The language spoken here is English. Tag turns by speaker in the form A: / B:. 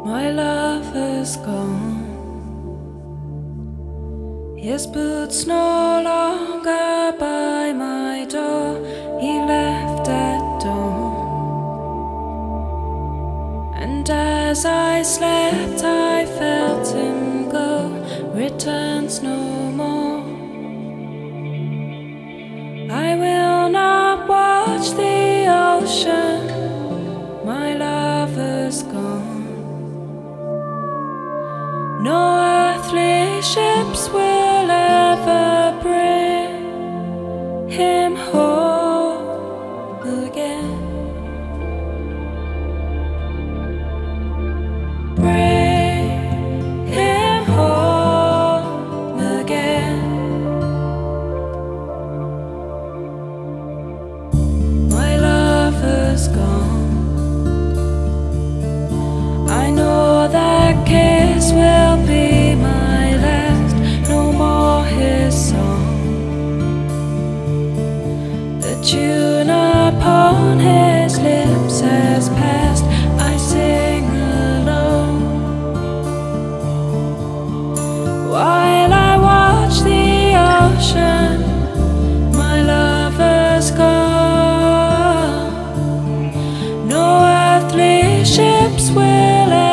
A: My lover's gone. His boots no longer by my door. He left at dawn. And as I slept, I felt him go. Returns no more. I will not watch the ocean. My lover's gone. No earthly ships will ever bring him home again. Bring him home again. My lover's gone. I know that kiss will be my last, no more his song. The tune upon his lips has passed, I sing alone. While I watch the ocean, my lover's gone. No earthly ships will